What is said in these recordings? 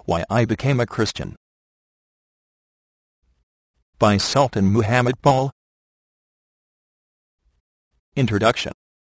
Why I Became a Christian, by Sultan Muhammad Paul. Introduction.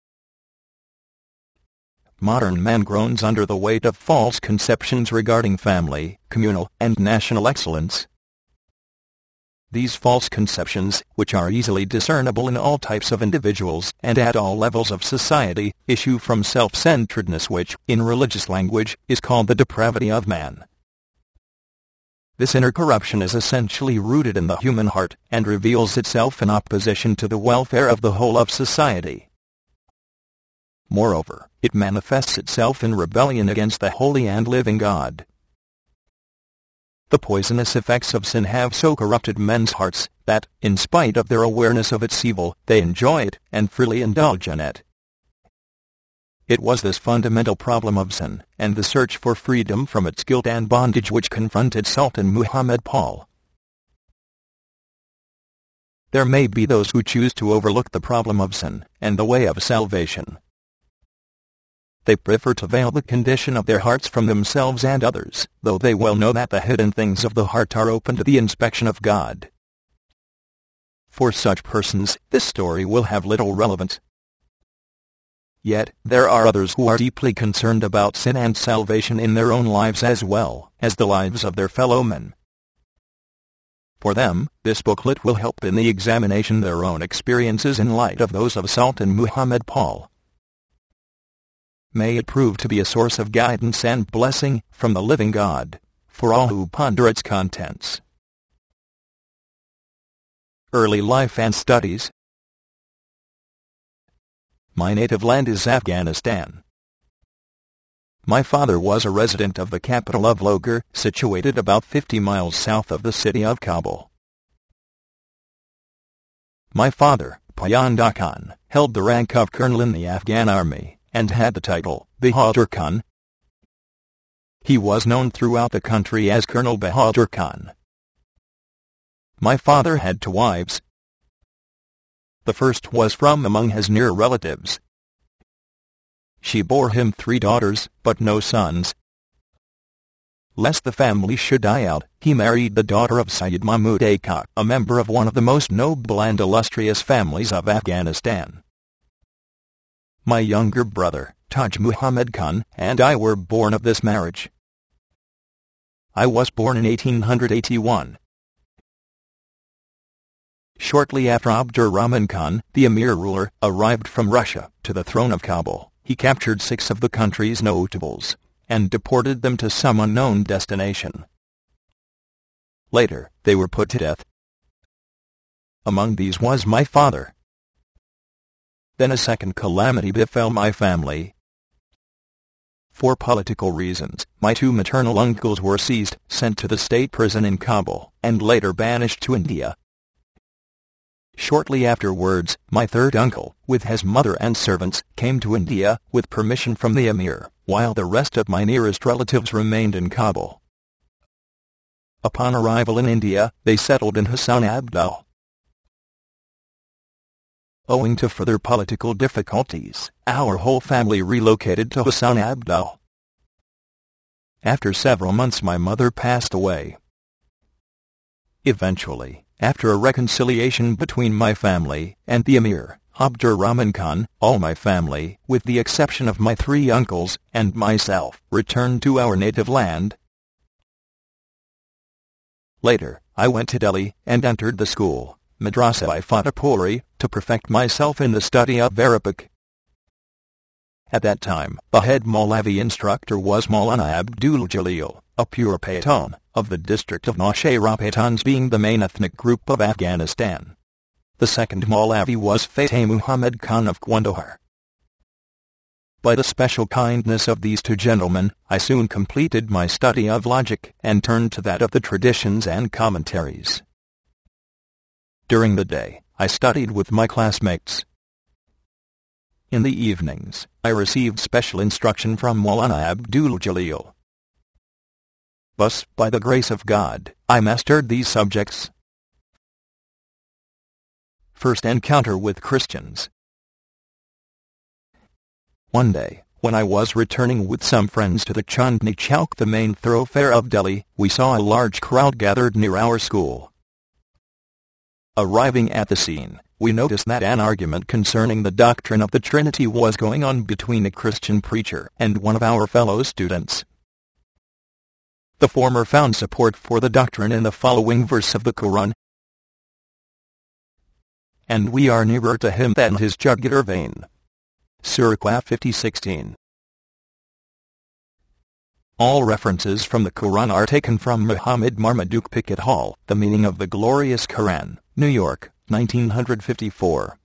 Modern man groans under the weight of false conceptions regarding family, communal, and national excellence. These false conceptions, which are easily discernible in all types of individuals and at all levels of society, issue from self-centeredness which, in religious language, is called the depravity of man. This inner corruption is essentially rooted in the human heart, and reveals itself in opposition to the welfare of the whole of society. Moreover, it manifests itself in rebellion against the holy and living God. The poisonous effects of sin have so corrupted men's hearts, that, in spite of their awareness of its evil, they enjoy it, and freely indulge in it. It was this fundamental problem of sin, and the search for freedom from its guilt and bondage which confronted Sultan Muhammad Paul. There may be those who choose to overlook the problem of sin, and the way of salvation. They prefer to veil the condition of their hearts from themselves and others, though they well know that the hidden things of the heart are open to the inspection of God. For such persons, this story will have little relevance. Yet, there are others who are deeply concerned about sin and salvation in their own lives as well as the lives of their fellow men. For them, this booklet will help in the examination of their own experiences in light of those of Sultan Muhammad Paul. May it prove to be a source of guidance and blessing from the living God for all who ponder its contents. Early life and studies. My native land is Afghanistan. My father was a resident of the capital of Logar, situated about 50 miles south of the city of Kabul. My father, Payanda Khan, held the rank of colonel in the Afghan army, and had the title, Bahadur Khan. He was known throughout the country as Colonel Bahadur Khan. My father had 2 wives. The first was from among his near relatives. She bore him 3 daughters, but no sons. Lest the family should die out, he married the daughter of Sayyid Mahmud Khan, a member of one of the most noble and illustrious families of Afghanistan. My younger brother, Taj Muhammad Khan, and I were born of this marriage. I was born in 1881. Shortly after Abdur Rahman Khan, the Emir ruler, arrived from Russia to the throne of Kabul, he captured 6 of the country's notables and deported them to some unknown destination. Later, they were put to death. Among these was my father. Then a second calamity befell my family. For political reasons, my 2 maternal uncles were seized, sent to the state prison in Kabul, and later banished to India. Shortly afterwards, my third uncle, with his mother and servants, came to India, with permission from the Emir, while the rest of my nearest relatives remained in Kabul. Upon arrival in India, they settled in Hassanabad. Owing to further political difficulties, our whole family relocated to Hassanabad. After several months my mother passed away. Eventually, after a reconciliation between my family and the Emir, Abdur Rahman Khan, all my family, with the exception of my 3 uncles and myself, returned to our native land. Later, I went to Delhi and entered the school, Madrasa Fatehpuri, to perfect myself in the study of Arabic. At that time, the head Maulavi instructor was Maulana Abdul Jalil, a pure Pathan, of the district of Nowshera, Pathans being the main ethnic group of Afghanistan. The second Maulavi was Fateh Muhammad Khan of Kandahar. By the special kindness of these 2 gentlemen, I soon completed my study of logic and turned to that of the traditions and commentaries. During the day, I studied with my classmates. In the evenings, I received special instruction from Maulana Abdul Jalil. Thus, by the grace of God, I mastered these subjects. First encounter with Christians. One day, When I was returning with some friends to the Chandni Chowk, the main thoroughfare of Delhi, we saw a large crowd gathered near our school. Arriving at the scene, we noticed that an argument concerning the doctrine of the Trinity was going on between a Christian preacher and one of our fellow students. The former found support for the doctrine in the following verse of the Quran, "And we are nearer to him than his jugular vein." Surah Qaf 50:16. All references from the Quran are taken from Muhammad Marmaduke Pickett Hall, The Meaning of the Glorious Quran, New York, 1954.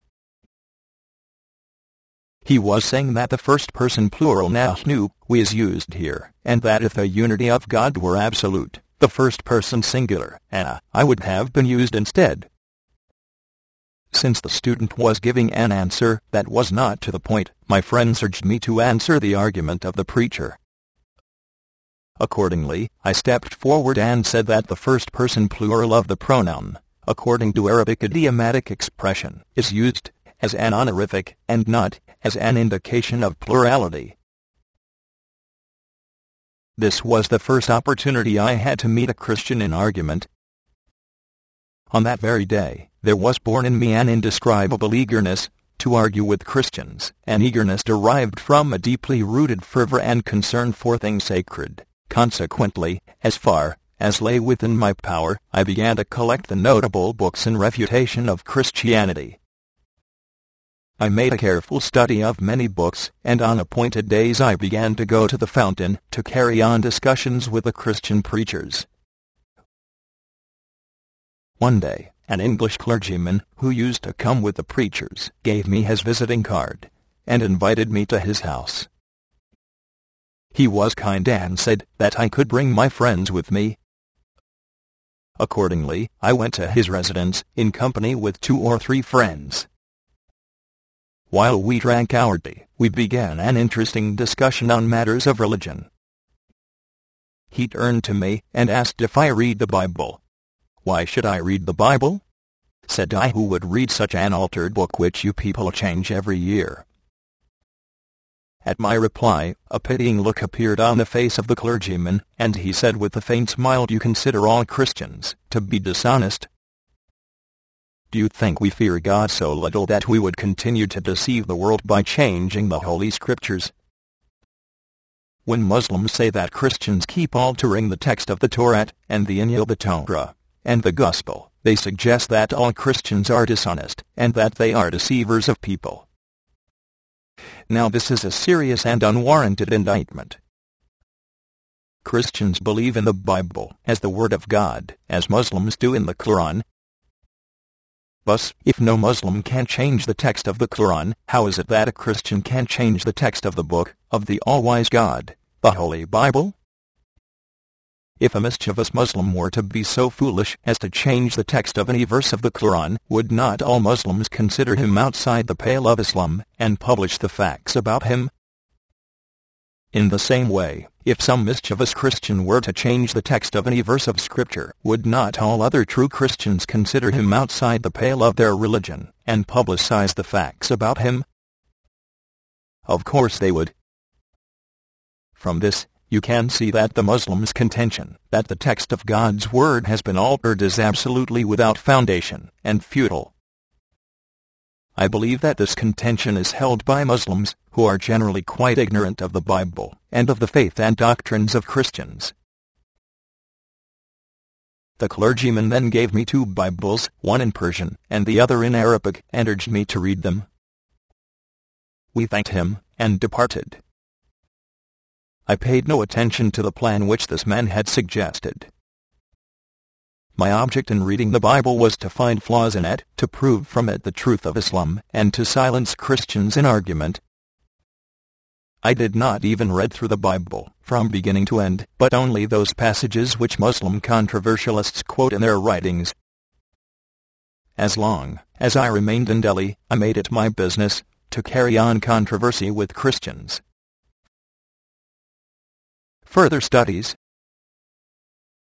He was saying that the first-person plural nahnu, we is used here, and that if the unity of God were absolute, the first-person singular, ana, I would have been used instead. Since the student was giving an answer that was not to the point, my friends urged me to answer the argument of the preacher. Accordingly, I stepped forward and said that the first-person plural of the pronoun, according to Arabic idiomatic expression, is used as an honorific and not as an indication of plurality. This was the first opportunity I had to meet a Christian in argument. On that very day, there was born in me an indescribable eagerness to argue with Christians, an eagerness derived from a deeply rooted fervor and concern for things sacred. Consequently, as far as lay within my power, I began to collect the notable books in refutation of Christianity. I made a careful study of many books, and on appointed days I began to go to the fountain to carry on discussions with the Christian preachers. One day, an English clergyman, who used to come with the preachers, gave me his visiting card, and invited me to his house. He was kind and said that I could bring my friends with me. Accordingly, I went to his residence, in company with 2 or 3 friends. While we drank our tea, we began an interesting discussion on matters of religion. He turned to me and asked if I read the Bible. "Why should I read the Bible?" said I. "Who would read such an altered book which you people change every year?" At my reply, a pitying look appeared on the face of the clergyman, and he said with a faint smile, "You consider all Christians to be dishonest? Do you think we fear God so little that we would continue to deceive the world by changing the Holy Scriptures? When Muslims say that Christians keep altering the text of the Torah and the Injil, the Torah and the Gospel, they suggest that all Christians are dishonest and that they are deceivers of people. Now this is a serious and unwarranted indictment. Christians believe in the Bible as the Word of God, as Muslims do in the Quran. Thus, if no Muslim can change the text of the Quran, how is it that a Christian can change the text of the Book of the All-Wise God, the Holy Bible? If a mischievous Muslim were to be so foolish as to change the text of any verse of the Quran, would not all Muslims consider him outside the pale of Islam and publish the facts about him? In the same way, if some mischievous Christian were to change the text of any verse of Scripture, would not all other true Christians consider him outside the pale of their religion and publicize the facts about him? Of course they would. From this, you can see that the Muslim's contention that the text of God's Word has been altered is absolutely without foundation and futile. I believe that this contention is held by Muslims, who are generally quite ignorant of the Bible and of the faith and doctrines of Christians. The clergyman then gave me 2 Bibles, one in Persian and the other in Arabic, and urged me to read them. We thanked him and departed. I paid no attention to the plan which this man had suggested. My object in reading the Bible was to find flaws in it, to prove from it the truth of Islam, and to silence Christians in argument. I did not even read through the Bible, from beginning to end, but only those passages which Muslim controversialists quote in their writings. As long as I remained in Delhi, I made it my business to carry on controversy with Christians. Further studies.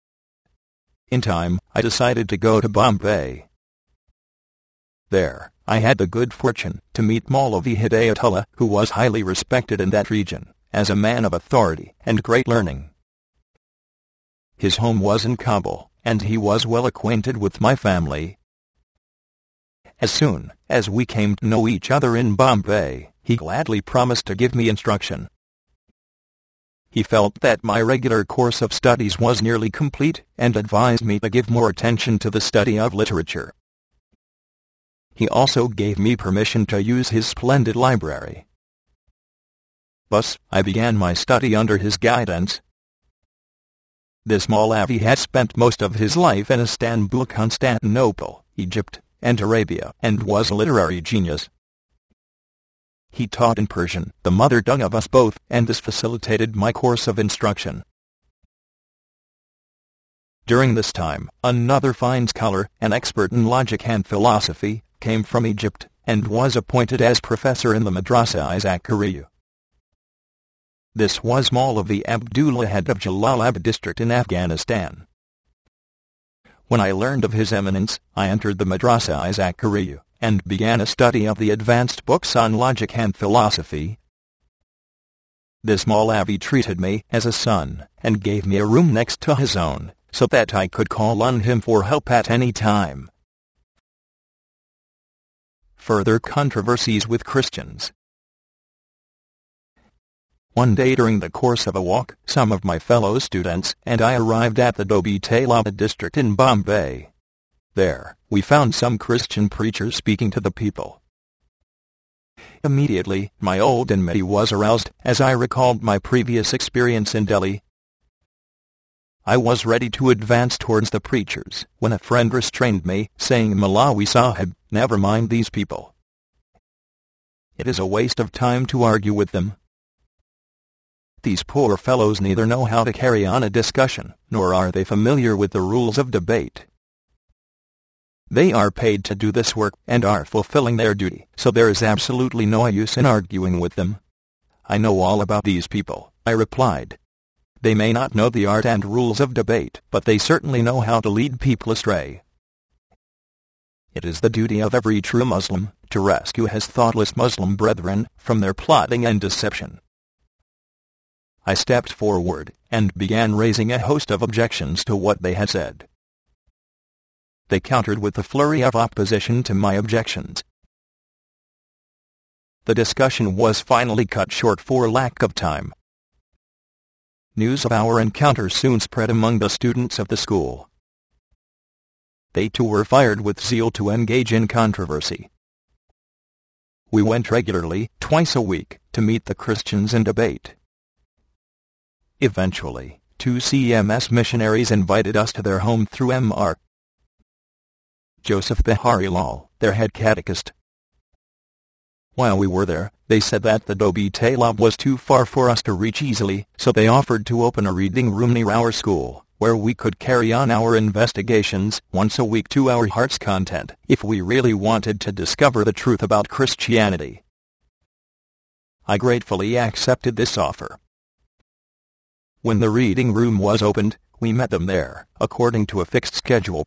In time, I decided to go to Bombay. There, I had the good fortune to meet Maulavi Hidayatullah, who was highly respected in that region as a man of authority and great learning. His home was in Kabul, and he was well acquainted with my family. As soon as we came to know each other in Bombay, he gladly promised to give me instruction. He felt that my regular course of studies was nearly complete and advised me to give more attention to the study of literature. He also gave me permission to use his splendid library. Thus, I began my study under his guidance. This Maulavi had spent most of his life in Istanbul, Constantinople, Egypt, and Arabia, and was a literary genius. He taught in Persian, the mother tongue of us both, and this facilitated my course of instruction. During this time, another fine scholar, an expert in logic and philosophy, came from Egypt, and was appointed as professor in the Madrasa Zakaria. This was Maulavi Abdullah Head of Jalalabad district in Afghanistan. When I learned of his eminence, I entered the Madrasa Zakaria and began a study of the advanced books on logic and philosophy. This Maulavi treated me as a son and gave me a room next to his own, so that I could call on him for help at any time. Further controversies with Christians. One day during the course of a walk, some of my fellow students and I arrived at the Dobi Talabad district in Bombay. There, we found some Christian preachers speaking to the people. Immediately, my old enmity was aroused, as I recalled my previous experience in Delhi. I was ready to advance towards the preachers, when a friend restrained me, saying, "Maulavi Sahib, never mind these people. It is a waste of time to argue with them. These poor fellows neither know how to carry on a discussion, nor are they familiar with the rules of debate. They are paid to do this work and are fulfilling their duty, so there is absolutely no use in arguing with them." "I know all about these people," I replied. "They may not know the art and rules of debate, but they certainly know how to lead people astray. It is the duty of every true Muslim to rescue his thoughtless Muslim brethren from their plotting and deception." I stepped forward and began raising a host of objections to what they had said. They countered with a flurry of opposition to my objections. The discussion was finally cut short for lack of time. News of our encounter soon spread among the students of the school. They too were fired with zeal to engage in controversy. We went regularly, twice a week, to meet the Christians in debate. Eventually, 2 CMS missionaries invited us to their home through Mr. Joseph Biharilal, their head catechist. While we were there, they said that the Dobi Talab was too far for us to reach easily, so they offered to open a reading room near our school, where we could carry on our investigations once a week to our heart's content, if we really wanted to discover the truth about Christianity. I gratefully accepted this offer. When the reading room was opened, we met them there, according to a fixed schedule.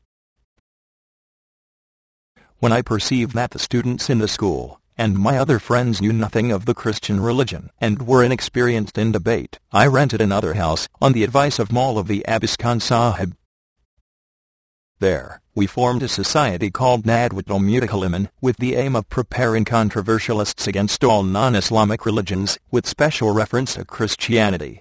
When I perceived that the students in the school and my other friends knew nothing of the Christian religion and were inexperienced in debate, I rented another house on the advice of Maulavi Abbas Khan Sahib. There, we formed a society called Nadwatul Mutakallamin with the aim of preparing controversialists against all non-Islamic religions, with special reference to Christianity.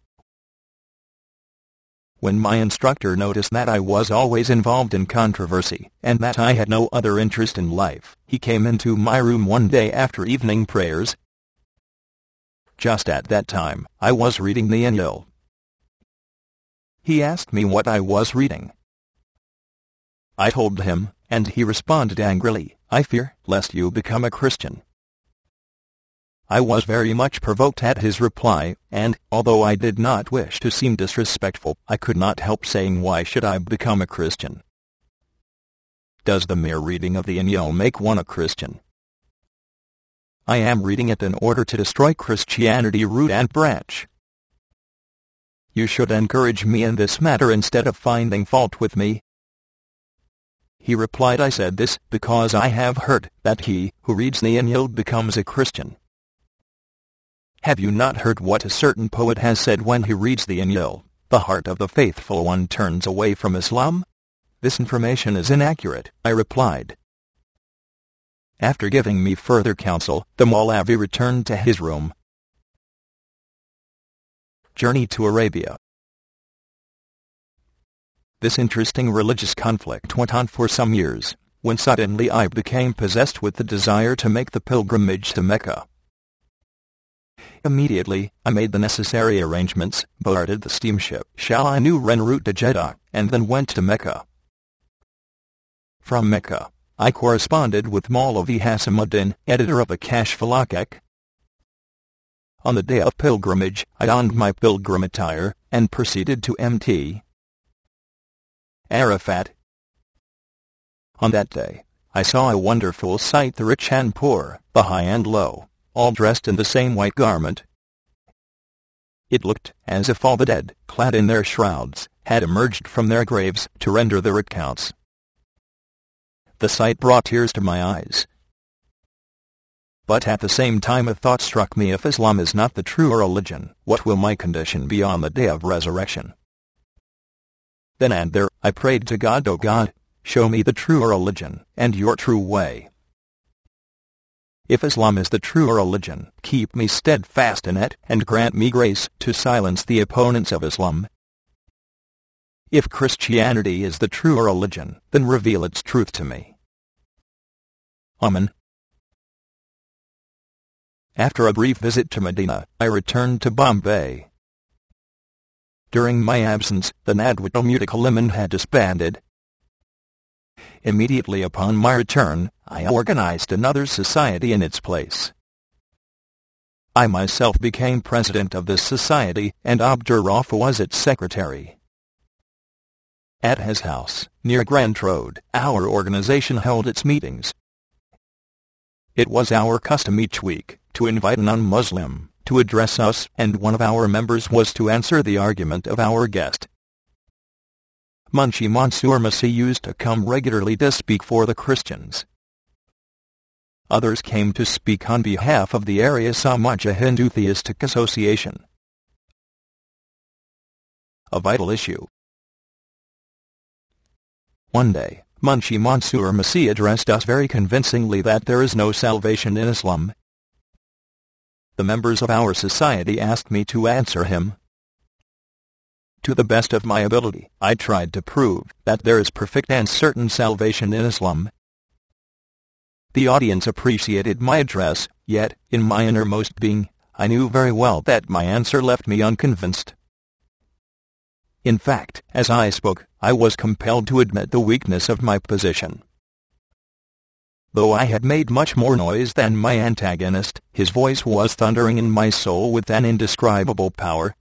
When my instructor noticed that I was always involved in controversy, and that I had no other interest in life, he came into my room one day after evening prayers. Just at that time, I was reading the Injil. He asked me what I was reading. I told him, and he responded angrily, "I fear lest you become a Christian." I was very much provoked at his reply, and, although I did not wish to seem disrespectful, I could not help saying, "Why should I become a Christian? Does the mere reading of the Injil make one a Christian? I am reading it in order to destroy Christianity root and branch. You should encourage me in this matter instead of finding fault with me." He replied, I said this because I have heard that he who reads the Injil becomes a Christian. Have you not heard what a certain poet has said when he reads the Injil? The heart of the faithful one turns away from Islam? This information is inaccurate, I replied. After giving me further counsel, the Maulavi returned to his room. Journey to Arabia. This interesting religious conflict went on for some years, when suddenly I became possessed with the desire to make the pilgrimage to Mecca. Immediately, I made the necessary arrangements, boarded the steamship Shah Nuran en route to Jeddah, and then went to Mecca. From Mecca, I corresponded with Maulavi Hasimuddin, editor of the Kashf al-Haqaiq. On the day of pilgrimage, I donned my pilgrim attire, and proceeded to Mt. Arafat. On that day, I saw a wonderful sight: the rich and poor, the high and low, all dressed in the same white garment. It looked as if all the dead, clad in their shrouds, had emerged from their graves to render their accounts. The sight brought tears to my eyes. But at the same time a thought struck me: if Islam is not the true religion, what will my condition be on the day of resurrection? Then and there, I prayed to God, O God, show me the true religion, and your true way. If Islam is the true religion, keep me steadfast in it, and grant me grace to silence the opponents of Islam. If Christianity is the true religion, then reveal its truth to me. Amen. After a brief visit to Medina, I returned to Bombay. During my absence, the Nadwatul Mutakalimmin had disbanded. Immediately upon my return, I organized another society in its place. I myself became president of this society, and Abdur Rauf was its secretary. At his house, near Grant Road, our organization held its meetings. It was our custom each week to invite a non-Muslim to address us, and one of our members was to answer the argument of our guest. Munshi Mansoor Masih used to come regularly to speak for the Christians. Others came to speak on behalf of the Arya Samaja Hindu Theistic Association. A vital issue. One day, Munshi Mansoor Masih addressed us very convincingly that there is no salvation in Islam. The members of our society asked me to answer him. To the best of my ability, I tried to prove that there is perfect and certain salvation in Islam. The audience appreciated my address, yet, in my innermost being, I knew very well that my answer left me unconvinced. In fact, as I spoke, I was compelled to admit the weakness of my position. Though I had made much more noise than my antagonist, his voice was thundering in my soul with an indescribable power.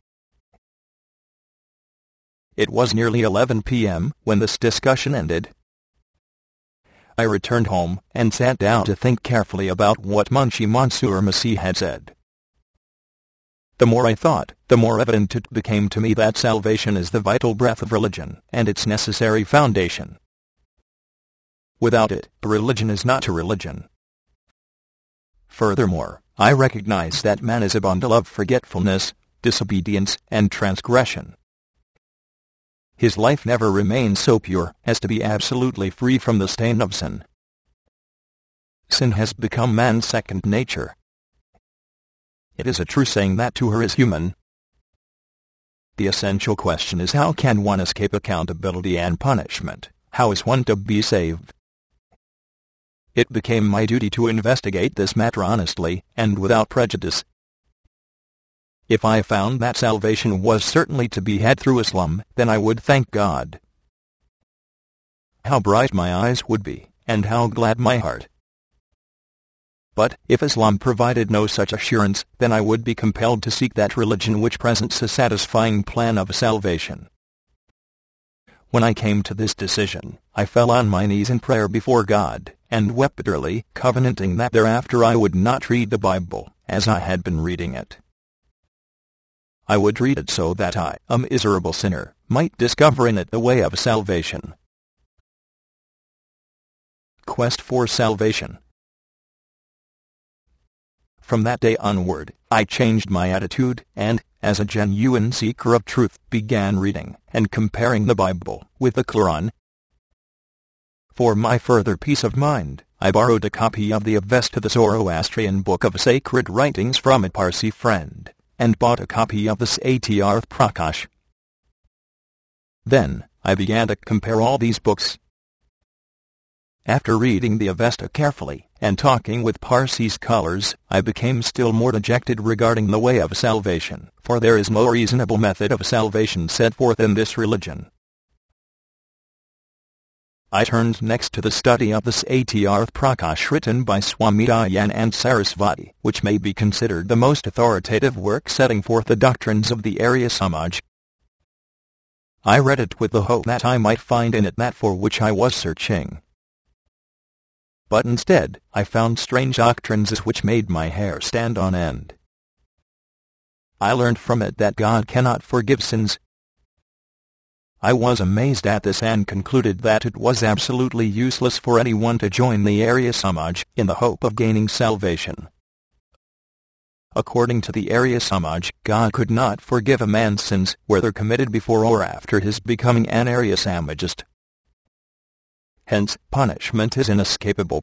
It was nearly 11 p.m. when this discussion ended. I returned home and sat down to think carefully about what Munshi Mansoor Masih had said. The more I thought, the more evident it became to me that salvation is the vital breath of religion, and its necessary foundation. Without it, a religion is not a religion. Furthermore, I recognize that man is a bundle of forgetfulness, disobedience, and transgression. His life never remains so pure as to be absolutely free from the stain of sin. Sin has become man's second nature. It is a true saying that to her is human. The essential question is, how can one escape accountability and punishment? How is one to be saved? It became my duty to investigate this matter honestly and without prejudice. If I found that salvation was certainly to be had through Islam, then I would thank God. How bright my eyes would be, and how glad my heart. But, if Islam provided no such assurance, then I would be compelled to seek that religion which presents a satisfying plan of salvation. When I came to this decision, I fell on my knees in prayer before God, and wept bitterly, covenanting that thereafter I would not read the Bible, as I had been reading it. I would read it so that I, a miserable sinner, might discover in it the way of salvation. quest for salvation. From that day onward, I changed my attitude and, as a genuine seeker of truth, began reading and comparing the Bible with the Quran. For my further peace of mind, I borrowed a copy of the Avesta, the Zoroastrian book of sacred writings, from a Parsi friend, and bought a copy of the Satyarth Prakash. Then, I began to compare all these books. After reading the Avesta carefully, and talking with Parsi scholars, I became still more dejected regarding the way of salvation, for there is no reasonable method of salvation set forth in this religion. I turned next to the study of the Satyarth Prakash written by Swami Dayanand Sarasvati, which may be considered the most authoritative work setting forth the doctrines of the Arya Samaj. I read it with the hope that I might find in it that for which I was searching. But instead, I found strange doctrines which made my hair stand on end. I learned from it that God cannot forgive sins. I was amazed at this and concluded that it was absolutely useless for anyone to join the Arya Samaj in the hope of gaining salvation. According to the Arya Samaj, God could not forgive a man's sins, whether committed before or after his becoming an Arya Samajist. Hence, punishment is inescapable.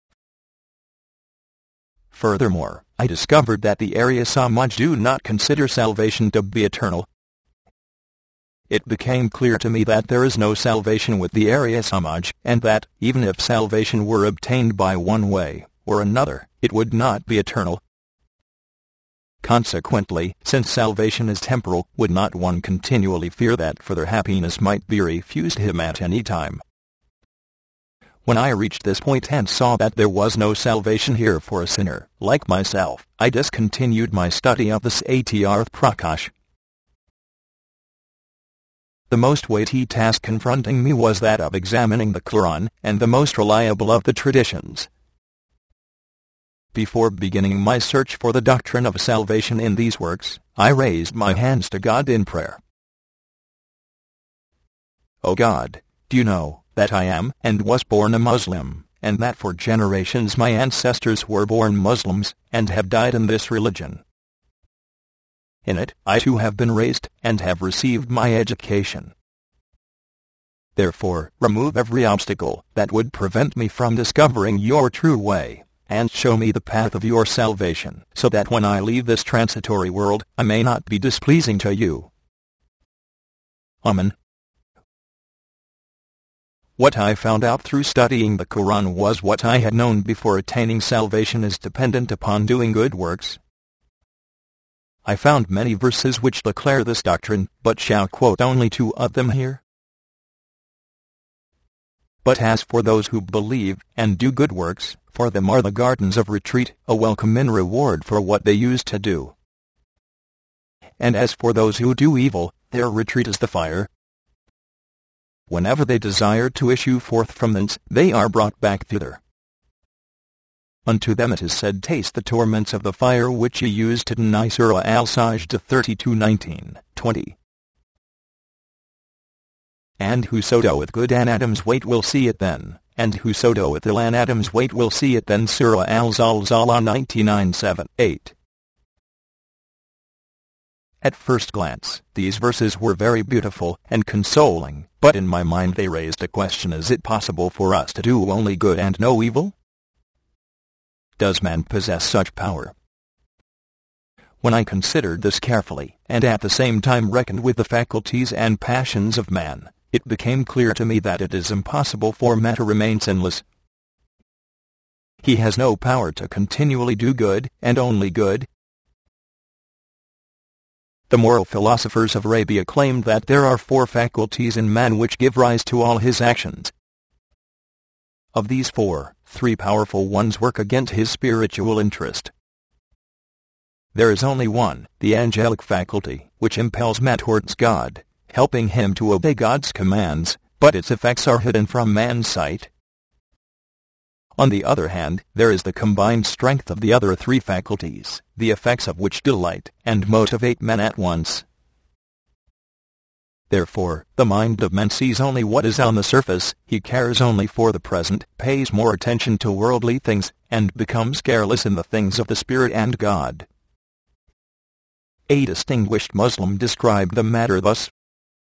Furthermore, I discovered that the Arya Samaj do not consider salvation to be eternal. It became clear to me that there is no salvation with the Arya Samaj, and that, even if salvation were obtained by one way or another, it would not be eternal. Consequently, since salvation is temporal, would not one continually fear that further happiness might be refused him at any time? When I reached this point and saw that there was no salvation here for a sinner like myself, I discontinued my study of the Satyarth Prakash. The most weighty task confronting me was that of examining the Quran and the most reliable of the traditions. Before beginning my search for the doctrine of salvation in these works, I raised my hands to God in prayer. O God, do you know that I am and was born a Muslim, and that for generations my ancestors were born Muslims and have died in this religion? In it, I too have been raised and have received my education. Therefore, remove every obstacle that would prevent me from discovering your true way, and show me the path of your salvation, so that when I leave this transitory world, I may not be displeasing to you. Amen. What I found out through studying the Quran was what I had known before: attaining salvation is dependent upon doing good works. I found many verses which declare this doctrine, but shall quote only 2 of them here. But as for those who believe and do good works, for them are the gardens of retreat, a welcome in reward for what they used to do. And as for those who do evil, their retreat is the fire. Whenever they desire to issue forth from thence, they are brought back thither. Unto them it is said, taste the torments of the fire which ye used to deny. Surah Al-Sajdah 32:19-20. And whoso doeth good an atom's weight will see it then, and whoso doeth ill an atom's weight will see it then. Surah Al-Zalzalah 99:7-8. At first glance, these verses were very beautiful and consoling, but in my mind they raised a question: is it possible for us to do only good and no evil? Does man possess such power? When I considered this carefully, and at the same time reckoned with the faculties and passions of man, it became clear to me that it is impossible for man to remain sinless. He has no power to continually do good, and only good. The moral philosophers of Arabia claimed that there are 4 faculties in man which give rise to all his actions. Of these 4, 3 powerful ones work against his spiritual interest. There is only one, the angelic faculty, which impels man towards God, helping him to obey God's commands, but its effects are hidden from man's sight. On the other hand, there is the combined strength of the other 3 faculties, the effects of which delight and motivate men at once. Therefore, the mind of man sees only what is on the surface, he cares only for the present, pays more attention to worldly things, and becomes careless in the things of the Spirit and God. A distinguished Muslim described the matter thus: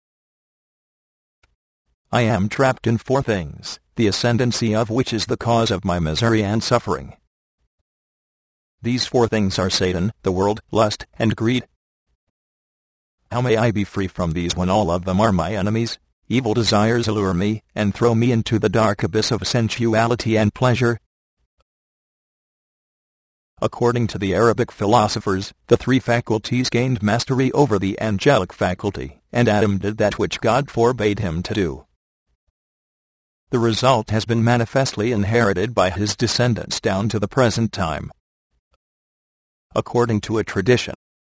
I am trapped in four things, the ascendancy of which is the cause of my misery and suffering. These four things are Satan, the world, lust, and greed. How may I be free from these when all of them are my enemies? Evil desires allure me, and throw me into the dark abyss of sensuality and pleasure. According to the Arabic philosophers, the three faculties gained mastery over the angelic faculty, and Adam did that which God forbade him to do. The result has been manifestly inherited by his descendants down to the present time. According to a tradition,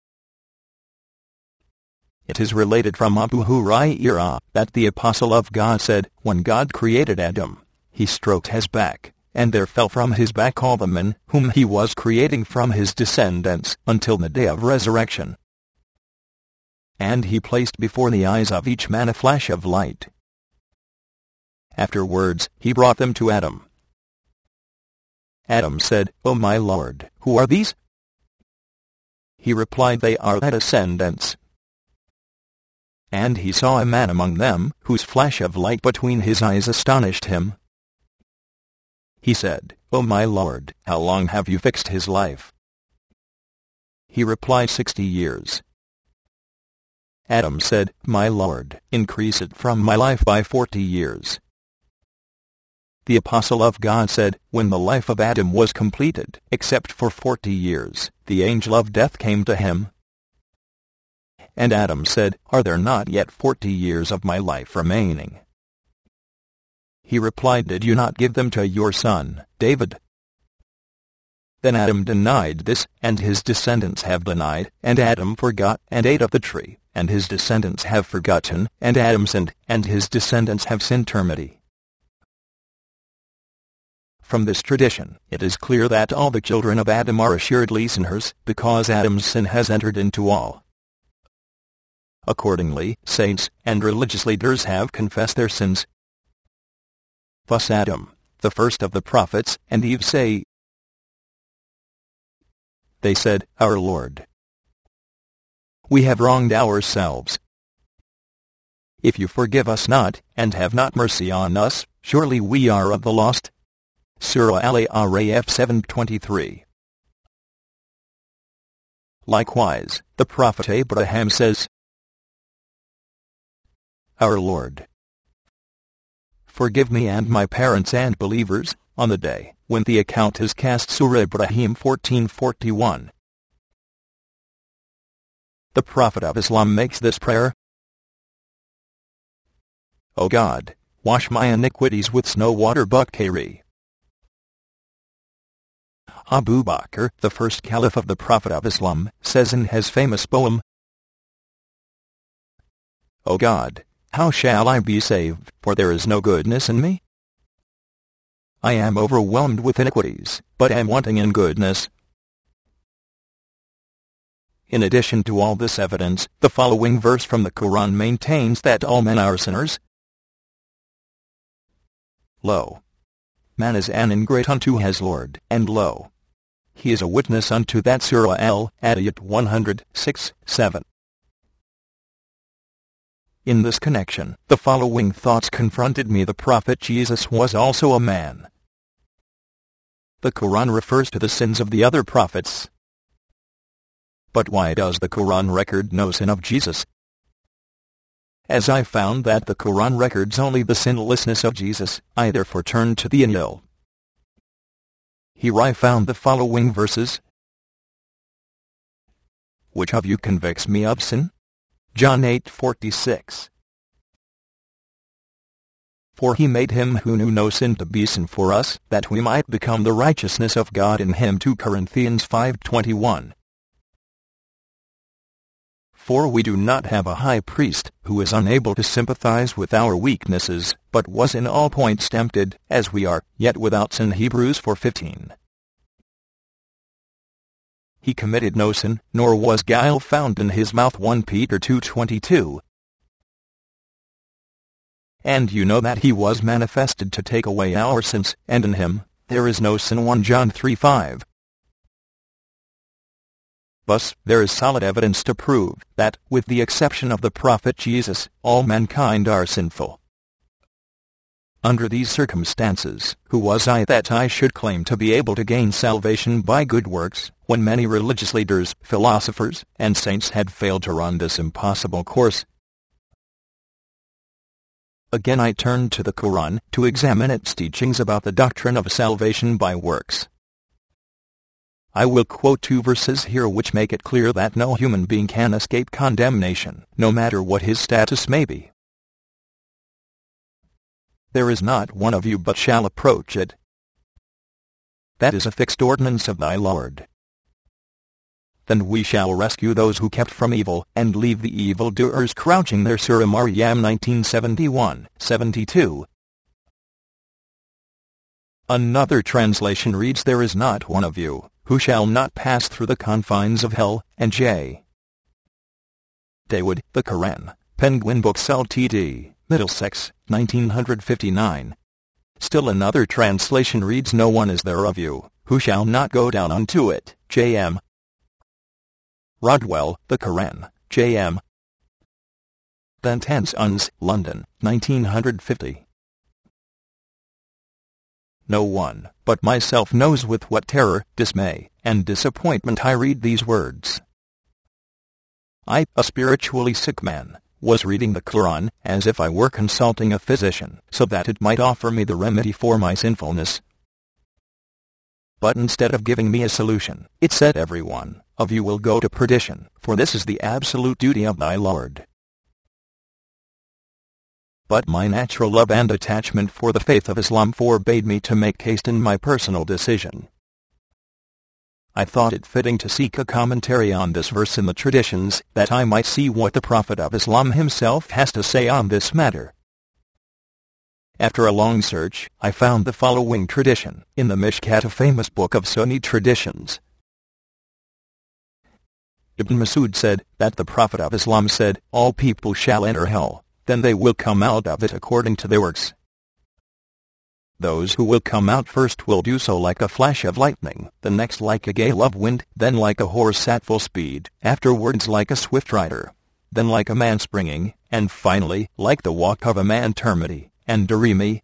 it is related from Abu Hurairah that the Apostle of God said, when God created Adam, he stroked his back, and there fell from his back all the men whom he was creating from his descendants until the day of resurrection. And he placed before the eyes of each man a flash of light. Afterwards, he brought them to Adam. Adam said, O my Lord, who are these? He replied, they are thy descendants. And he saw a man among them, whose flash of light between his eyes astonished him. He said, O my Lord, how long have you fixed his life? He replied, 60 years. Adam said, My Lord, increase it from my life by 40 years. The Apostle of God said, when the life of Adam was completed, except for 40 years, the angel of death came to him. And Adam said, Are there not yet 40 years of my life remaining? He replied, Did you not give them to your son, David? Then Adam denied this, and his descendants have denied, and Adam forgot and ate of the tree, and his descendants have forgotten, and Adam sinned, and his descendants have sinned termity. From this tradition, it is clear that all the children of Adam are assuredly sinners, because Adam's sin has entered into all. Accordingly, saints and religious leaders have confessed their sins. Thus Adam, the first of the prophets, and Eve say, They said, Our Lord, we have wronged ourselves. If you forgive us not, and have not mercy on us, surely we are of the lost. Surah Al-A'raf 7:23. Likewise, the Prophet Abraham says, Our Lord, forgive me and my parents and believers, on the day when the account is cast. Surah Ibrahim 14:41. The Prophet of Islam makes this prayer: O God, wash my iniquities with snow water. Bukhari. Abu Bakr, the first caliph of the Prophet of Islam, says in his famous poem, O God, how shall I be saved, for there is no goodness in me? I am overwhelmed with iniquities, but am wanting in goodness. In addition to all this evidence, the following verse from the Quran maintains that all men are sinners. Lo, man is an ingrate unto his Lord, and lo, he is a witness unto that. Surah Al-Adiyat 106:7. In this connection, the following thoughts confronted me. The Prophet Jesus was also a man. The Quran refers to the sins of the other prophets. But why does the Quran record no sin of Jesus? As I found that the Quran records only the sinlessness of Jesus, I therefore turned to the Injil. Here I found the following verses. Which of you convicts me of sin? John 8:46. For he made him who knew no sin to be sin for us, that we might become the righteousness of God in him. 2 Corinthians 5:21. For we do not have a high priest, who is unable to sympathize with our weaknesses, but was in all points tempted, as we are, yet without sin. Hebrews 4:15. He committed no sin, nor was guile found in his mouth. 1 Peter 2:22. and you know that he was manifested to take away our sins, and in him there is no sin. 1 John 3:5. Thus, there is solid evidence to prove that, with the exception of the prophet Jesus, all mankind are sinful. Under these circumstances, who was I that I should claim to be able to gain salvation by good works, when many religious leaders, philosophers, and saints had failed to run this impossible course? Again I turned to the Quran to examine its teachings about the doctrine of salvation by works. I will quote 2 verses here which make it clear that no human being can escape condemnation, no matter what his status may be. There is not one of you but shall approach it. That is a fixed ordinance of thy Lord. Then we shall rescue those who kept from evil, and leave the evildoers crouching there. Surah Maryam 1971-72. Another translation reads, there is not one of you who shall not pass through the confines of hell. And J. Dawood, The Quran, Penguin Books Ltd., Middlesex, 1959. Still another translation reads, no one is there of you who shall not go down unto it. J.M. Rodwell, The Quran, J.M. Bent and Sons, London, 1950. No one but myself knows with what terror, dismay, and disappointment I read these words. I, a spiritually sick man, was reading the Quran as if I were consulting a physician so that it might offer me the remedy for my sinfulness. But instead of giving me a solution, it said, every one of you will go to perdition, for this is the absolute duty of thy Lord. But my natural love and attachment for the faith of Islam forbade me to make haste in my personal decision. I thought it fitting to seek a commentary on this verse in the traditions, that I might see what the Prophet of Islam himself has to say on this matter. After a long search, I found the following tradition in the Mishkat, a famous book of Sunni traditions. Ibn Masud said that the Prophet of Islam said, all people shall enter hell, then they will come out of it according to their works. Those who will come out first will do so like a flash of lightning, the next like a gale of wind, then like a horse at full speed, afterwards like a swift rider, then like a man springing, and finally like the walk of a man. Tirmidhi and Darimi.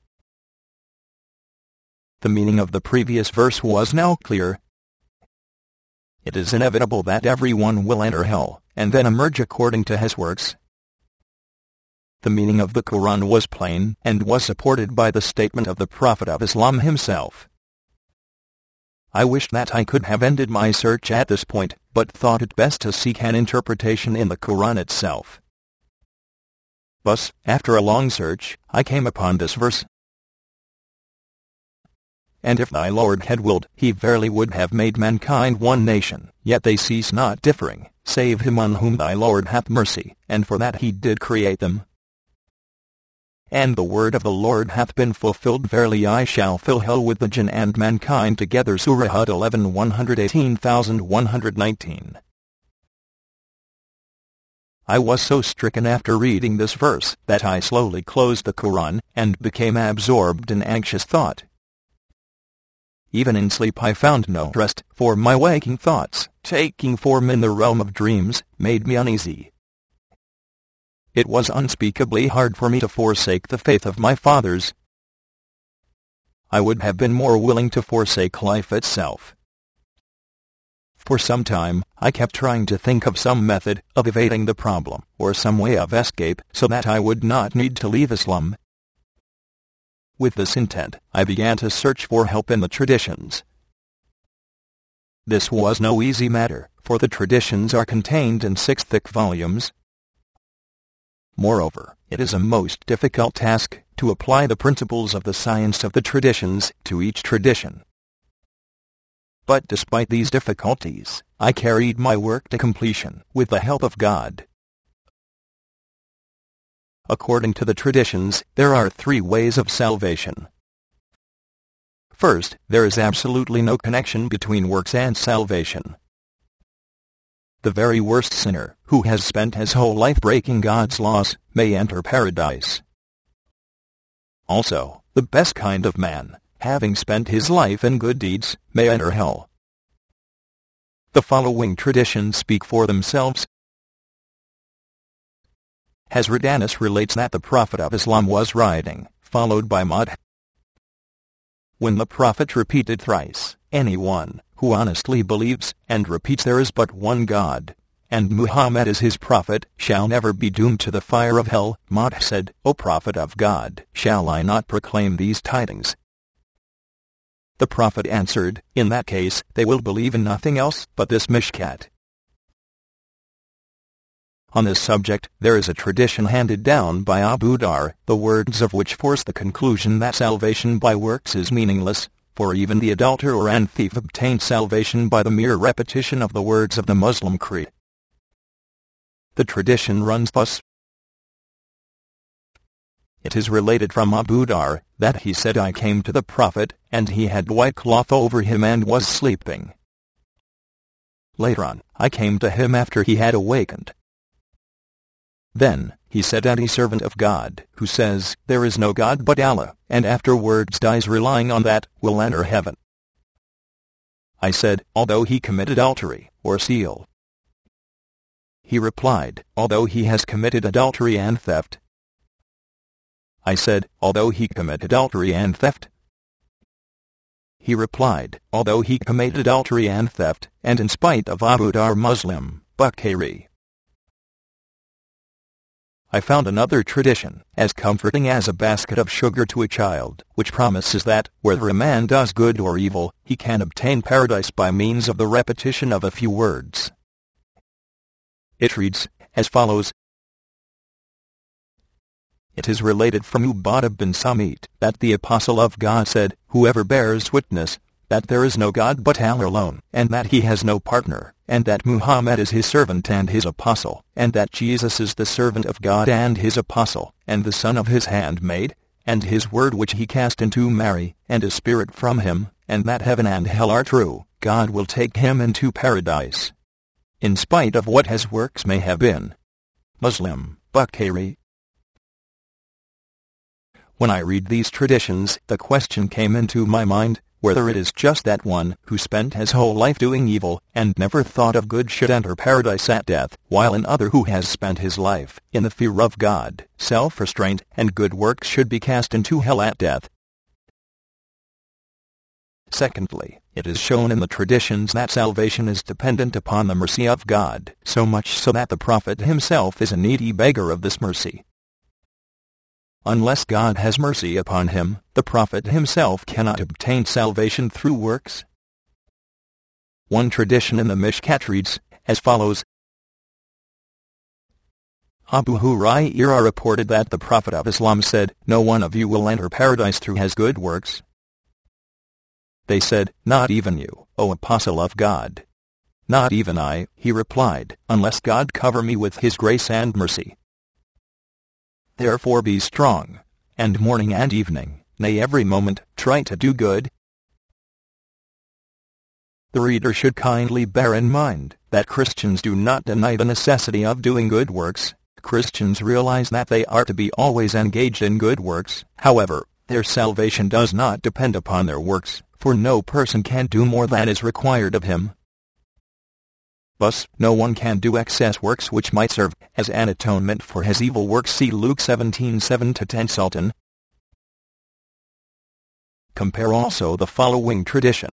The meaning of the previous verse was now clear. It is inevitable that everyone will enter hell, and then emerge according to his works. The meaning of the Quran was plain, and was supported by the statement of the Prophet of Islam himself. I wished that I could have ended my search at this point, but thought it best to seek an interpretation in the Quran itself. Thus, after a long search, I came upon this verse. And if thy Lord had willed, he verily would have made mankind one nation, yet they cease not differing, save him on whom thy Lord hath mercy, and for that he did create them. And the word of the Lord hath been fulfilled, verily I shall fill hell with the jinn and mankind together. Surah Hud 11 118,119. I was so stricken after reading this verse that I slowly closed the Quran and became absorbed in anxious thought. Even in sleep I found no rest, for my waking thoughts, taking form in the realm of dreams, made me uneasy. It was unspeakably hard for me to forsake the faith of my fathers. I would have been more willing to forsake life itself. For some time, I kept trying to think of some method of evading the problem, or some way of escape, so that I would not need to leave Islam. With this intent, I began to search for help in the traditions. This was no easy matter, for the traditions are contained in 6 thick volumes. Moreover, it is a most difficult task to apply the principles of the science of the traditions to each tradition. But despite these difficulties, I carried my work to completion with the help of God. According to the traditions, there are 3 ways of salvation. First, there is absolutely no connection between works and salvation. The very worst sinner, who has spent his whole life breaking God's laws, may enter paradise. Also, the best kind of man, having spent his life in good deeds, may enter hell. The following traditions speak for themselves. Hazrat Anas relates that the Prophet of Islam was riding, followed by Madh. When the Prophet repeated thrice, "Anyone who honestly believes and repeats there is but one God, and Muhammad is his prophet, shall never be doomed to the fire of hell," Madh said, "O Prophet of God, shall I not proclaim these tidings?" The Prophet answered, "In that case, they will believe in nothing else but this Mishkat." On this subject, there is a tradition handed down by Abu Dhar, the words of which force the conclusion that salvation by works is meaningless, for even the adulterer and thief obtain salvation by the mere repetition of the words of the Muslim creed. The tradition runs thus. It is related from Abu Dhar, that he said, "I came to the Prophet, and he had white cloth over him and was sleeping. Later on, I came to him after he had awakened. Then, he said, 'Any servant of God who says, there is no God but Allah, and afterwards dies relying on that, will enter heaven.' I said, 'Although he commit adultery, or steal.' He replied, 'Although he has committed adultery and theft.' I said, 'Although he commit adultery and theft.' He replied, 'Although he commit adultery and theft, and in spite of Abu Dhar Muslim, Bukhari.'" I found another tradition, as comforting as a basket of sugar to a child, which promises that, whether a man does good or evil, he can obtain paradise by means of the repetition of a few words. It reads as follows. It is related from Ubadah bin Samit, that the Apostle of God said, "Whoever bears witness that there is no God but Allah alone, and that he has no partner, and that Muhammad is his servant and his apostle, and that Jesus is the servant of God and his apostle, and the son of his handmaid, and his word which he cast into Mary, and a spirit from him, and that heaven and hell are true, God will take him into paradise, in spite of what his works may have been." Muslim, Bukhari. When I read these traditions, the question came into my mind, whether it is just that one who spent his whole life doing evil, and never thought of good, should enter paradise at death, while another who has spent his life in the fear of God, self-restraint, and good works should be cast into hell at death. Secondly, it is shown in the traditions that salvation is dependent upon the mercy of God, so much so that the Prophet himself is a needy beggar of this mercy. Unless God has mercy upon him, the Prophet himself cannot obtain salvation through works. One tradition in the Mishkat reads as follows. Abu Hurairah reported that the Prophet of Islam said, "No one of you will enter paradise through his good works." They said, "Not even you, O Apostle of God." "Not even I," he replied, "unless God cover me with his grace and mercy." Therefore be strong, and morning and evening, nay every moment, try to do good. The reader should kindly bear in mind that Christians do not deny the necessity of doing good works. Christians realize that they are to be always engaged in good works. However, their salvation does not depend upon their works, for no person can do more than is required of him. Thus, no one can do excess works which might serve as an atonement for his evil works. See Luke 17:7-10 Sultan. Compare also the following tradition.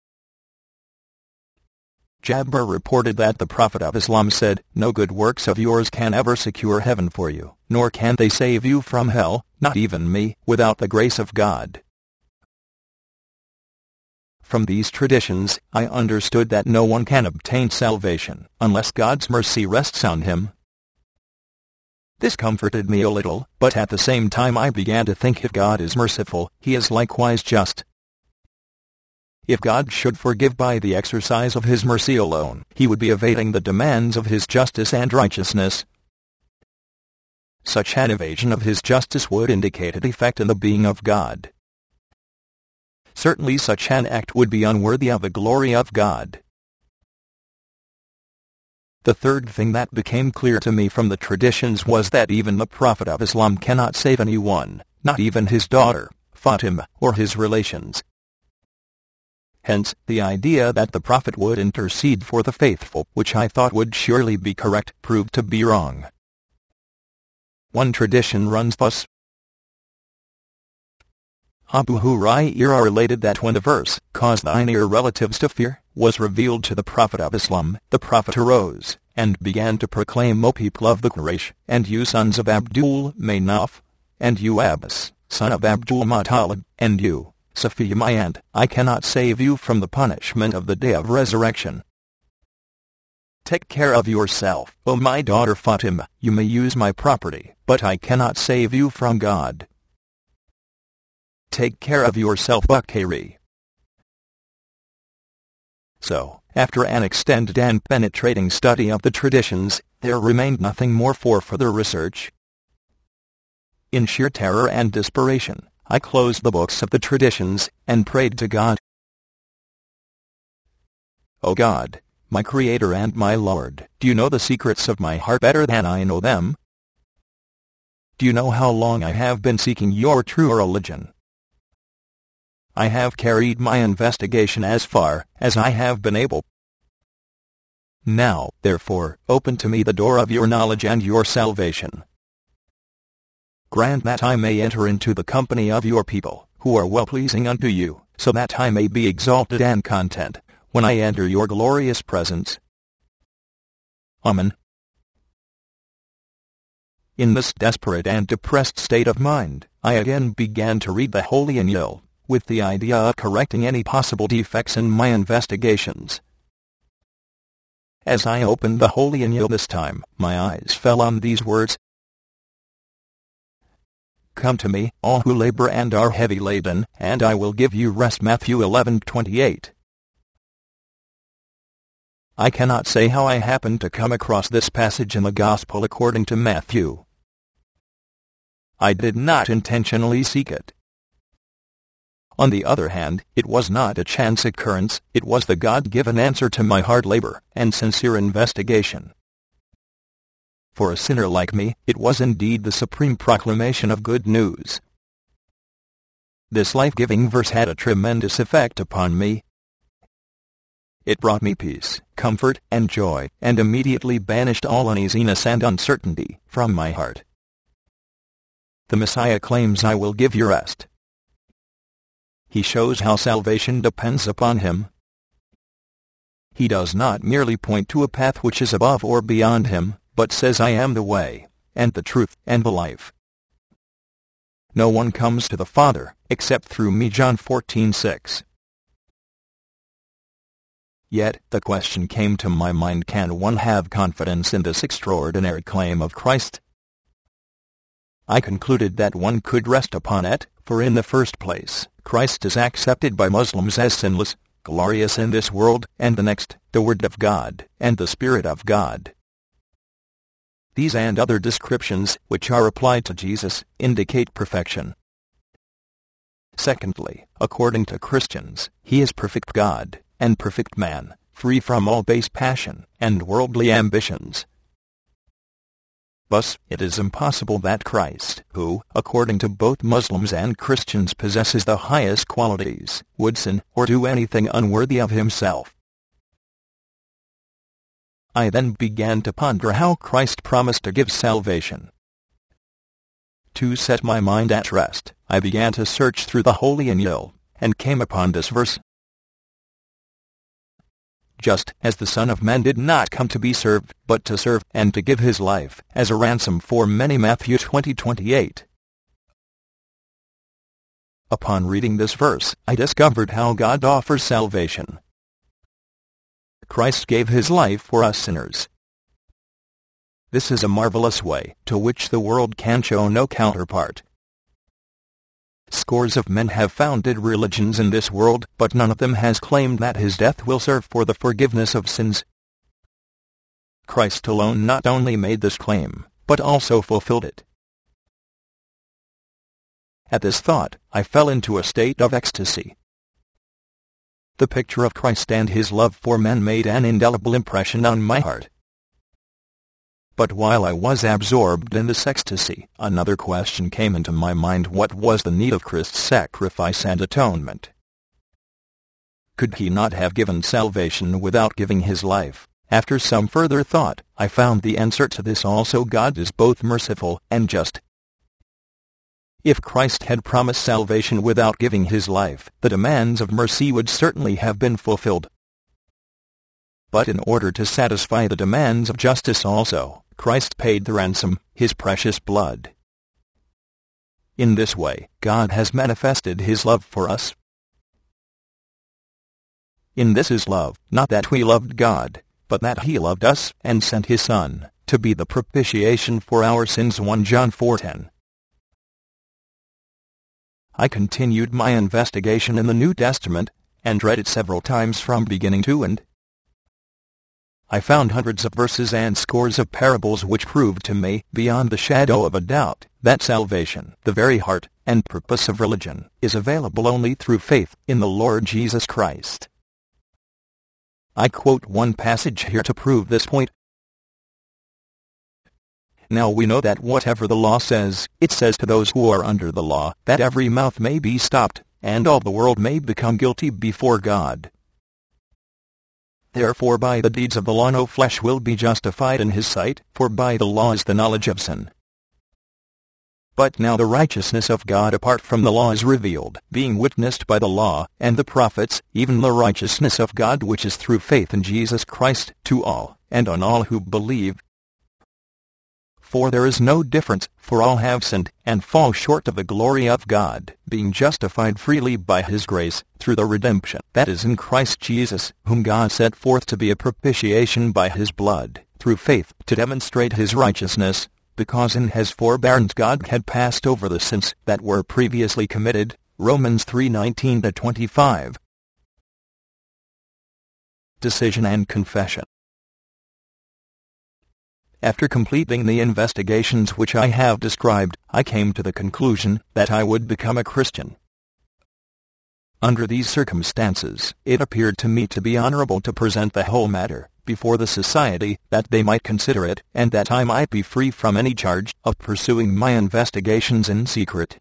Jabir reported that the Prophet of Islam said, "No good works of yours can ever secure heaven for you, nor can they save you from hell, not even me, without the grace of God." From these traditions, I understood that no one can obtain salvation unless God's mercy rests on him. This comforted me a little, but at the same time I began to think, if God is merciful, he is likewise just. If God should forgive by the exercise of his mercy alone, he would be evading the demands of his justice and righteousness. Such an evasion of his justice would indicate a defect in the being of God. Certainly such an act would be unworthy of the glory of God. The third thing that became clear to me from the traditions was that even the Prophet of Islam cannot save anyone, not even his daughter, Fatima, or his relations. Hence, the idea that the Prophet would intercede for the faithful, which I thought would surely be correct, proved to be wrong. One tradition runs thus. Abu Hurairah related that when the verse, "Cause thy near relatives to fear," was revealed to the Prophet of Islam, the Prophet arose, and began to proclaim, "O people of the Quraysh, and you sons of Abdul Manaf, and you Abbas, son of Abdul Muttalib, and you, Safiya my aunt, I cannot save you from the punishment of the day of resurrection. Take care of yourself, O my daughter Fatima, you may use my property, but I cannot save you from God. Take care of yourself, Bukhari." So, after an extended and penetrating study of the traditions, there remained nothing more for further research. In sheer terror and desperation, I closed the books of the traditions, and prayed to God. "O God, my Creator and my Lord, do you know the secrets of my heart better than I know them? Do you know how long I have been seeking your true religion? I have carried my investigation as far as I have been able. Now, therefore, open to me the door of your knowledge and your salvation. Grant that I may enter into the company of your people, who are well-pleasing unto you, so that I may be exalted and content when I enter your glorious presence. Amen." In this desperate and depressed state of mind, I again began to read the Holy Injil, with the idea of correcting any possible defects in my investigations. As I opened the Holy Injil this time, my eyes fell on these words: "Come to me, all who labor and are heavy laden, and I will give you rest." Matthew 11:28. I cannot say how I happened to come across this passage in the Gospel according to Matthew. I did not intentionally seek it. On the other hand, it was not a chance occurrence, it was the God-given answer to my hard labor and sincere investigation. For a sinner like me, it was indeed the supreme proclamation of good news. This life-giving verse had a tremendous effect upon me. It brought me peace, comfort, and joy, and immediately banished all uneasiness and uncertainty from my heart. The Messiah claims, "I will give you rest." He shows how salvation depends upon him. He does not merely point to a path which is above or beyond him, but says, "I am the way, and the truth, and the life. No one comes to the Father, except through me." John 14:6. Yet, the question came to my mind, can one have confidence in this extraordinary claim of Christ? I concluded that one could rest upon it, for in the first place, Christ is accepted by Muslims as sinless, glorious in this world, and the next, the Word of God, and the Spirit of God. These and other descriptions, which are applied to Jesus, indicate perfection. Secondly, according to Christians, he is perfect God, and perfect man, free from all base passion and worldly ambitions. Thus, it is impossible that Christ, who, according to both Muslims and Christians, possesses the highest qualities, would sin or do anything unworthy of himself. I then began to ponder how Christ promised to give salvation. To set my mind at rest, I began to search through the Holy Injil, and came upon this verse: "Just as the Son of Man did not come to be served, but to serve, and to give his life as a ransom for many." Matthew 20:28. Upon reading this verse, I discovered how God offers salvation. Christ gave his life for us sinners. This is a marvelous way, to which the world can show no counterpart. Scores of men have founded religions in this world, but none of them has claimed that his death will serve for the forgiveness of sins. Christ alone not only made this claim, but also fulfilled it. At this thought, I fell into a state of ecstasy. The picture of Christ and his love for men made an indelible impression on my heart. But while I was absorbed in this ecstasy, another question came into my mind: what was the need of Christ's sacrifice and atonement? Could he not have given salvation without giving his life? After some further thought, I found the answer to this also: God is both merciful and just. If Christ had promised salvation without giving his life, the demands of mercy would certainly have been fulfilled. But in order to satisfy the demands of justice also, Christ paid the ransom, his precious blood. In this way, God has manifested his love for us. In this is love, not that we loved God, but that he loved us and sent his Son to be the propitiation for our sins. 1 John 4:10. I continued my investigation in the New Testament, and read it several times from beginning to end. I found hundreds of verses and scores of parables which proved to me, beyond the shadow of a doubt, that salvation, the very heart and purpose of religion, is available only through faith in the Lord Jesus Christ. I quote one passage here to prove this point. Now we know that whatever the law says, it says to those who are under the law, that every mouth may be stopped, and all the world may become guilty before God. Therefore by the deeds of the law no flesh will be justified in his sight, for by the law is the knowledge of sin. But now the righteousness of God apart from the law is revealed, being witnessed by the law and the prophets, even the righteousness of God which is through faith in Jesus Christ, to all, and on all who believe. For there is no difference, for all have sinned, and fall short of the glory of God, being justified freely by his grace, through the redemption that is in Christ Jesus, whom God set forth to be a propitiation by his blood, through faith, to demonstrate his righteousness, because in his forbearance God had passed over the sins that were previously committed. Romans 3:19-25. Decision and confession. After completing the investigations which I have described, I came to the conclusion that I would become a Christian. Under these circumstances, it appeared to me to be honorable to present the whole matter before the society, that they might consider it, and that I might be free from any charge of pursuing my investigations in secret.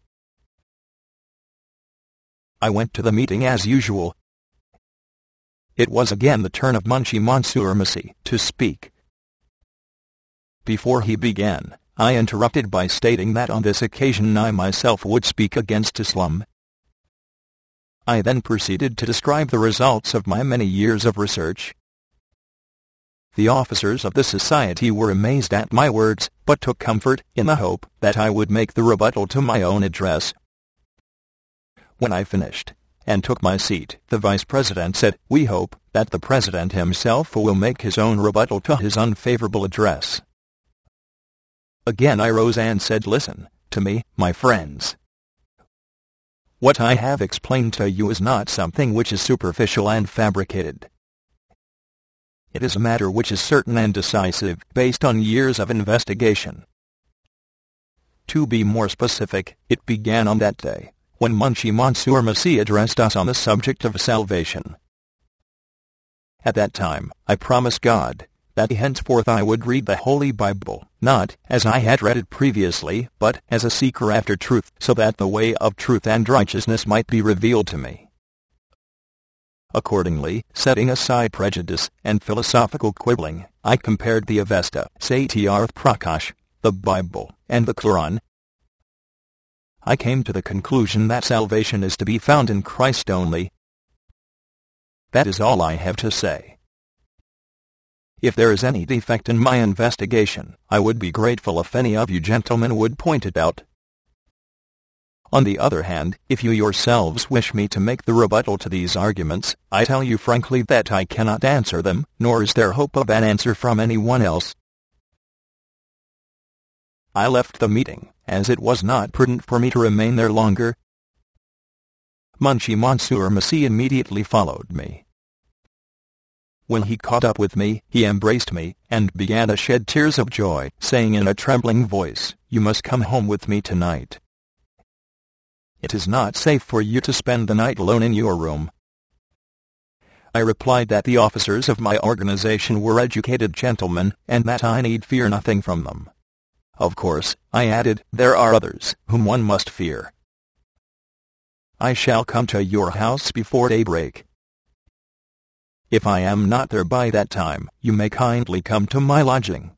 I went to the meeting as usual. It was again the turn of Munshi Mansoor Masih to speak. Before he began, I interrupted by stating that on this occasion I myself would speak against Islam. I then proceeded to describe the results of my many years of research. The officers of the society were amazed at my words, but took comfort in the hope that I would make the rebuttal to my own address. When I finished and took my seat, the vice president said, "We hope that the president himself will make his own rebuttal to his unfavorable address." Again I rose and said, "Listen to me, my friends. What I have explained to you is not something which is superficial and fabricated. It is a matter which is certain and decisive, based on years of investigation. To be more specific, it began on that day, when Munshi Mansoor Masih addressed us on the subject of salvation. At that time, I promised God that henceforth I would read the Holy Bible, not as I had read it previously, but as a seeker after truth, so that the way of truth and righteousness might be revealed to me. Accordingly, setting aside prejudice and philosophical quibbling, I compared the Avesta, Satyarth Prakash, the Bible, and the Quran. I came to the conclusion that salvation is to be found in Christ only. That is all I have to say. If there is any defect in my investigation, I would be grateful if any of you gentlemen would point it out. On the other hand, if you yourselves wish me to make the rebuttal to these arguments, I tell you frankly that I cannot answer them, nor is there hope of an answer from anyone else." I left the meeting, as it was not prudent for me to remain there longer. Munshi Mansoor Masih immediately followed me. When he caught up with me, he embraced me, and began to shed tears of joy, saying in a trembling voice, "You must come home with me tonight. It is not safe for you to spend the night alone in your room." I replied that the officers of my organization were educated gentlemen, and that I need fear nothing from them. Of course, I added, there are others whom one must fear. I shall come to your house before daybreak. If I am not there by that time, you may kindly come to my lodging.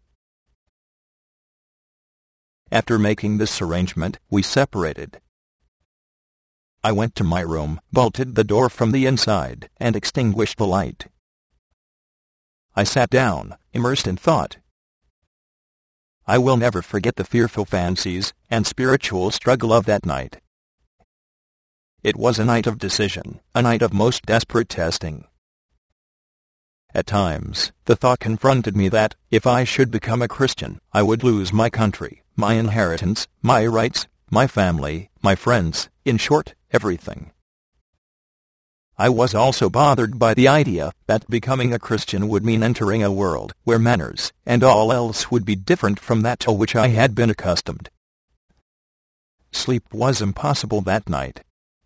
After making this arrangement, we separated. I went to my room, bolted the door from the inside, and extinguished the light. I sat down, immersed in thought. I will never forget the fearful fancies and spiritual struggle of that night. It was a night of decision, a night of most desperate testing. At times, the thought confronted me that, if I should become a Christian, I would lose my country, my inheritance, my rights, my family, my friends, in short, everything. I was also bothered by the idea that becoming a Christian would mean entering a world where manners and all else would be different from that to which I had been accustomed. Sleep was impossible that night.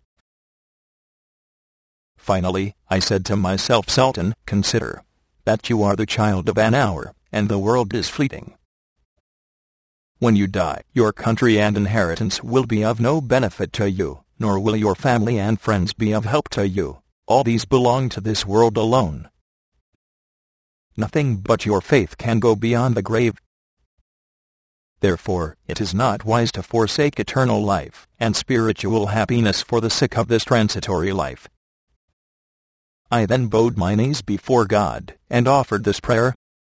Finally, I said to myself, Sultan, consider that you are the child of an hour, and the world is fleeting. When you die, your country and inheritance will be of no benefit to you, nor will your family and friends be of help to you. All these belong to this world alone. Nothing but your faith can go beyond the grave. Therefore, it is not wise to forsake eternal life and spiritual happiness for the sake of this transitory life. I then bowed my knees before God and offered this prayer.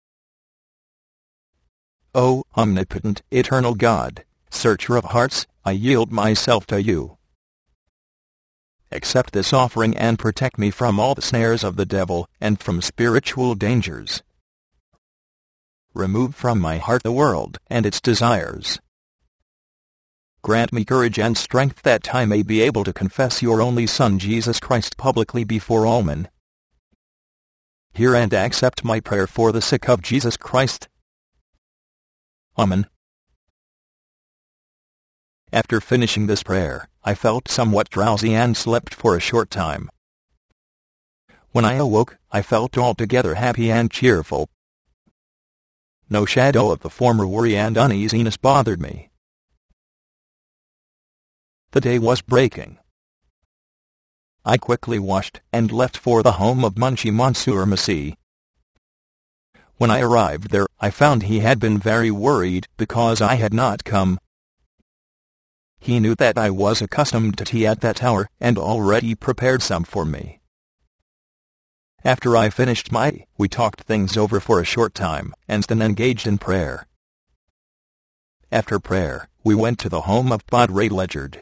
O omnipotent, eternal God, searcher of hearts, I yield myself to you. Accept this offering and protect me from all the snares of the devil and from spiritual dangers. Remove from my heart the world and its desires. Grant me courage and strength that I may be able to confess your only Son Jesus Christ publicly before all men. Hear and accept my prayer for the sake of Jesus Christ. Amen. After finishing this prayer, I felt somewhat drowsy and slept for a short time. When I awoke, I felt altogether happy and cheerful. No shadow of the former worry and uneasiness bothered me. The day was breaking. I quickly washed and left for the home of Munshi Mansoor Masih. When I arrived there, I found he had been very worried because I had not come. He knew that I was accustomed to tea at that hour and already prepared some for me. After I finished my tea, we talked things over for a short time and then engaged in prayer. After prayer, we went to the home of Padre Ledyard.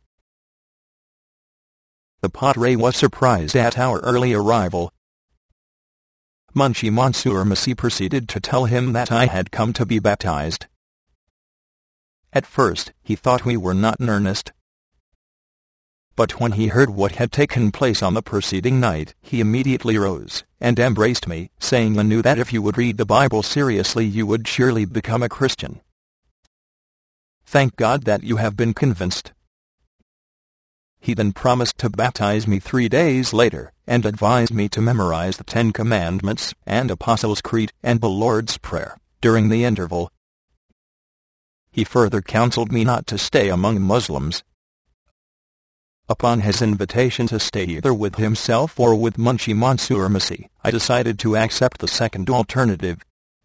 The Padre was surprised at our early arrival. Munshi Mansoor Masih proceeded to tell him that I had come to be baptized. At first, he thought we were not in earnest. But when he heard what had taken place on the preceding night, he immediately rose and embraced me, saying I knew that if you would read the Bible seriously you would surely become a Christian. Thank God that you have been convinced. He then promised to baptize me 3 days later, and advised me to memorize the 10 Commandments and Apostles' Creed and the Lord's Prayer during the interval. He further counseled me not to stay among Muslims. Upon his invitation to stay either with himself or with Munshi Mansoor Masih, I decided to accept the second alternative.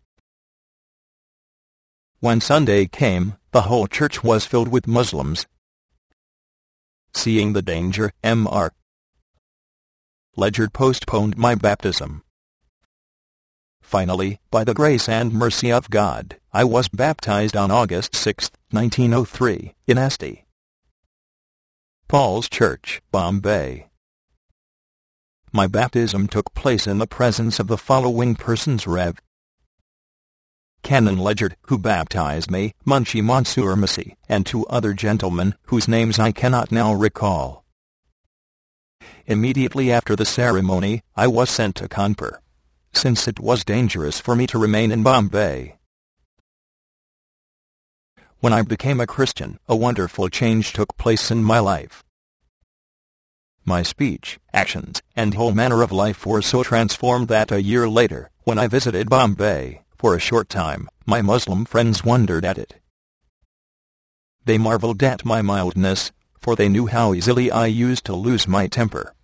When Sunday came, the whole church was filled with Muslims. Seeing the danger, Mr. Ledyard postponed my baptism. Finally, by the grace and mercy of God, I was baptized on August 6, 1903, in St. Paul's Church, Bombay. My baptism took place in the presence of the following persons: Rev. Canon Ledyard, who baptized me, Munshi Mansoor Masih, and 2 other gentlemen, whose names I cannot now recall. Immediately after the ceremony, I was sent to Kanpur, since it was dangerous for me to remain in Bombay. When I became a Christian, a wonderful change took place in my life. My speech, actions, and whole manner of life were so transformed that a year later, when I visited Bombay, for a short time, my Muslim friends wondered at it. They marveled at my mildness, for they knew how easily I used to lose my temper.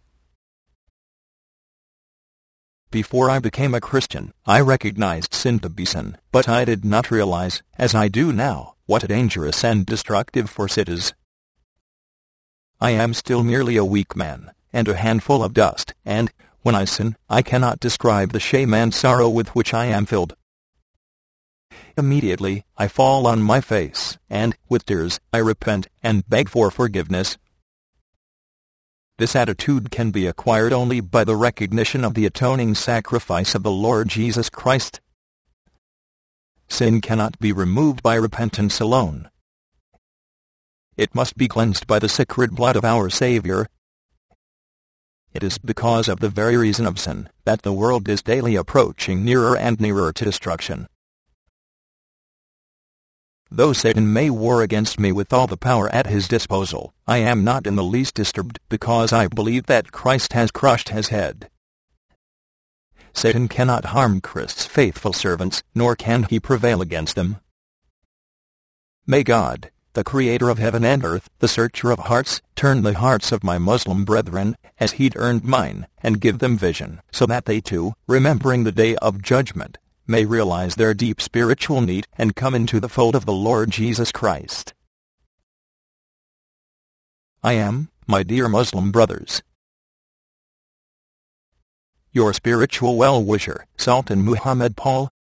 Before I became a Christian, I recognized sin to be sin, but I did not realize, as I do now, what a dangerous and destructive force it is. I am still merely a weak man, and a handful of dust, and, when I sin, I cannot describe the shame and sorrow with which I am filled. Immediately, I fall on my face, and, with tears, I repent, and beg for forgiveness. This attitude can be acquired only by the recognition of the atoning sacrifice of the Lord Jesus Christ. Sin cannot be removed by repentance alone. It must be cleansed by the sacred blood of our Savior. It is because of the very reason of sin that the world is daily approaching nearer and nearer to destruction. Though Satan may war against me with all the power at his disposal, I am not in the least disturbed, because I believe that Christ has crushed his head. Satan cannot harm Christ's faithful servants, nor can he prevail against them. May God, the Creator of heaven and earth, the searcher of hearts, turn the hearts of my Muslim brethren, as he'd earned mine, and give them vision, so that they too, remembering the day of judgment, may realize their deep spiritual need and come into the fold of the Lord Jesus Christ. I am, my dear Muslim brothers, your spiritual well-wisher, Sultan Muhammad Paul,